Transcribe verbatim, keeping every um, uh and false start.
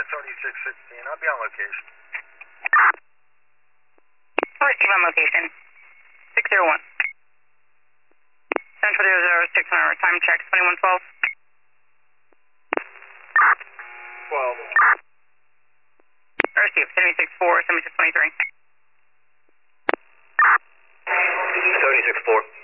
thirty-six sixteen. I'll be on location. Receive on location. six zero one. Central zero zero six on our time check. twenty-one twelve. twelve. Receive. seventy-six four, seventy-six twenty-three. seventy-six four.